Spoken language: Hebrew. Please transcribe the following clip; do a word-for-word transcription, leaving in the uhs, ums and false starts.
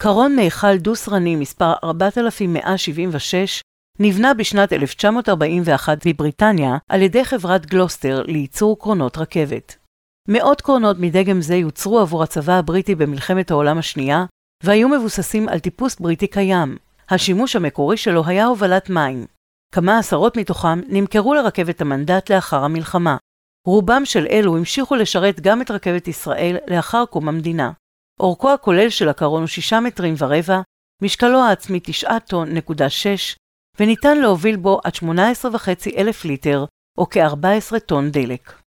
קרון מיכל דו-סרני מספר ארבעת אלפים מאה שבעים ושש נבנה בשנת אלף תשע מאות ארבעים ואחת בבריטניה על ידי חברת גלוסטר לייצור קרונות רכבת. מאות קרונות מדגם זה יוצרו עבור הצבא הבריטי במלחמת העולם השנייה, והיו מבוססים על טיפוס בריטי קיים. השימוש המקורי שלו היה הובלת מים. כמה עשרות מתוכם נמכרו לרכבת המנדט לאחר המלחמה. רובם של אלו המשיכו לשרת גם את רכבת ישראל לאחר קום המדינה. אורכו הכולל של הקרון הוא שישה מטרים ורבע, משקלו העצמי תשעה טון נקודה שש, וניתן להוביל בו עד שמונה עשרה וחצי אלף ליטר, או כ-ארבע עשרה טון דלק.